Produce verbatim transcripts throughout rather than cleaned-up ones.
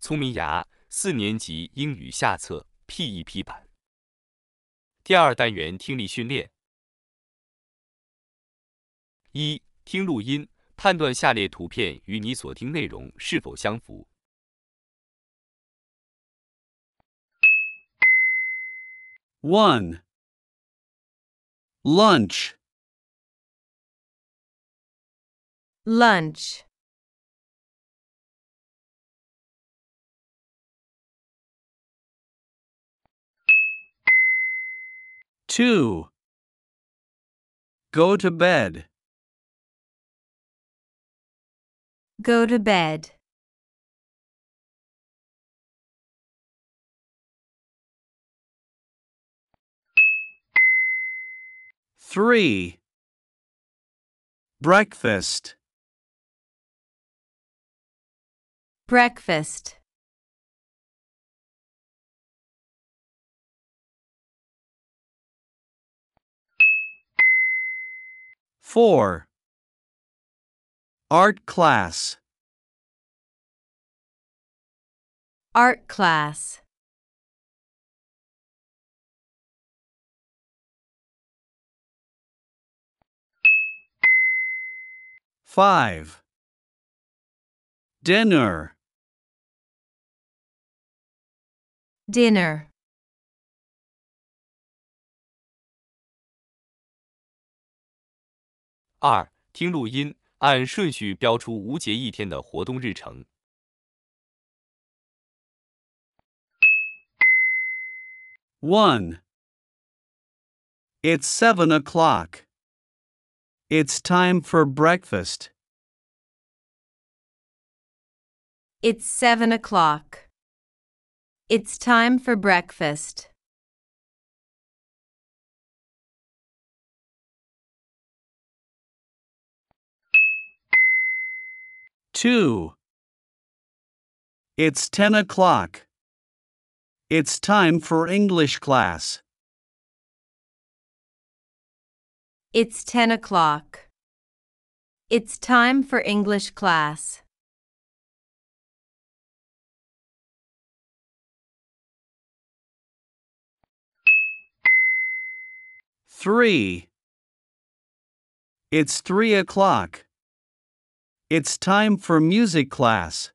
聪明牙四年级英语下册 P E P 版。第二单元听力训练。一、听录音，判断下列图片与你所听内容是否相符。 one. Lunch. Lunch. two. Go to bed. Go to bed. three. Breakfast. Breakfast. four. Art class. Art class. five. Dinner. Dinner. 二、听录音，按顺序标出无节一天的活动日程。 one. It's seven o'clock. It's time for breakfast. It's seven o'clock. It's time for breakfast. two. It's ten o'clock. It's time for English class. It's ten o'clock. It's time for English class. three. It's three o'clock. It's time for music class.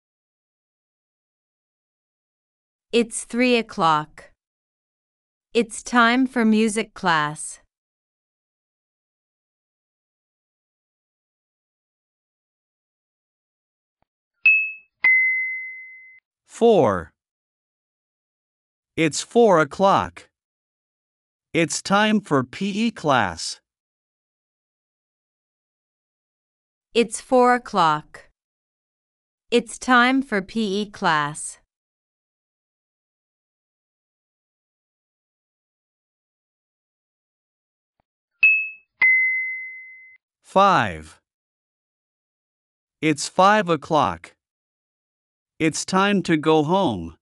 It's three o'clock. It's time for music class. four. It's four o'clock. It's time for P E class. It's four o'clock. It's time for P E class. five. It's five o'clock. It's time to go home.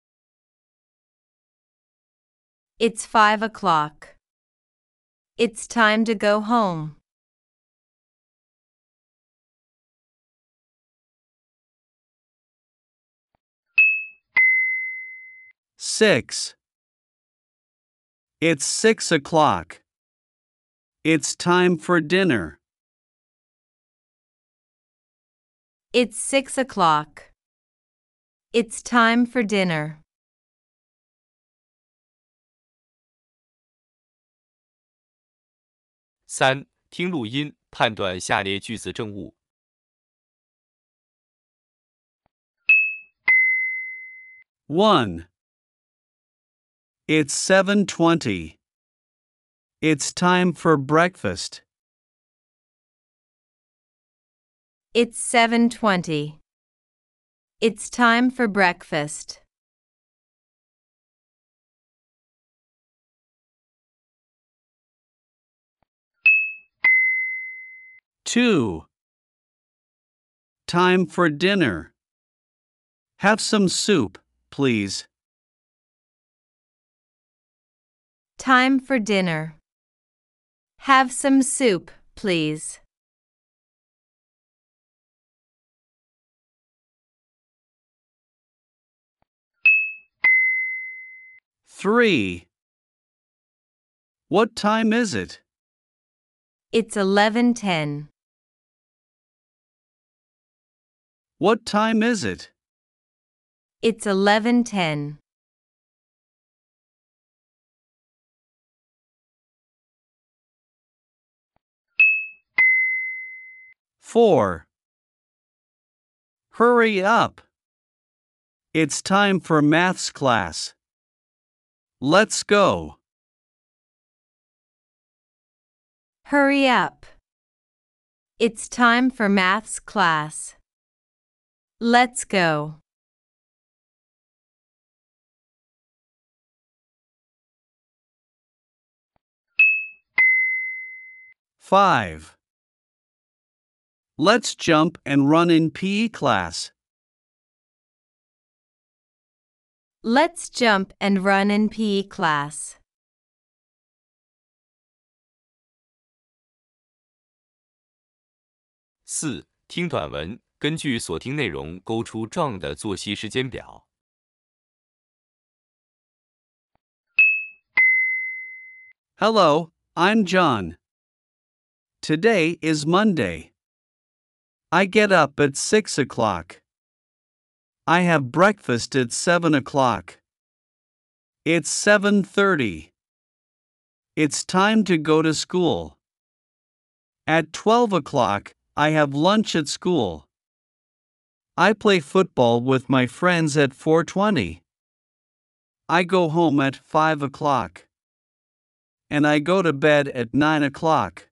It's five o'clock. It's time to go home. six. It's six o'clock. It's time for dinner. It's six o'clock. It's time for dinner. 三、听录音，判断下列句子正误。 one. It's seven twenty. It's time for breakfast. It's seven twenty. It's time for breakfast. two. Time for dinner. Have some soup, please. Time for dinner. Have some soup, please. Three. What time is it? It's eleven ten. What time is it? It's eleven ten. Four. Hurry up. It's time for maths class. Let's go. Hurry up. It's time for maths class. Let's go. Five. Let's jump and run in P E class. Let's jump and run in P E class. 四、听短文，根据所听内容勾出 John 的作息时间表。 Hello, I'm John. Today is Monday. I get up at six o'clock. I have breakfast at seven o'clock. It's seven thirty. It's time to go to school. At twelve o'clock, I have lunch at school. I play football with my friends at four twenty. I go home at five o'clock. And I go to bed at nine o'clock.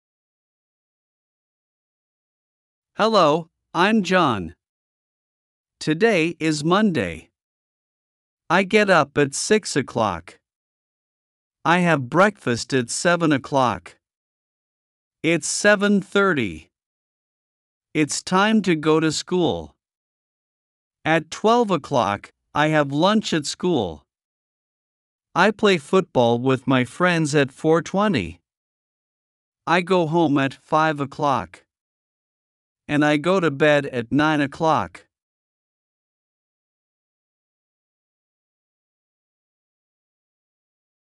Hello, I'm John. Today is Monday. I get up at six o'clock. I have breakfast at seven o'clock. It's seven thirty. It's time to go to school. At twelve o'clock, I have lunch at school. I play football with my friends at four twenty. I go home at five o'clock. And I go to bed at nine o'clock.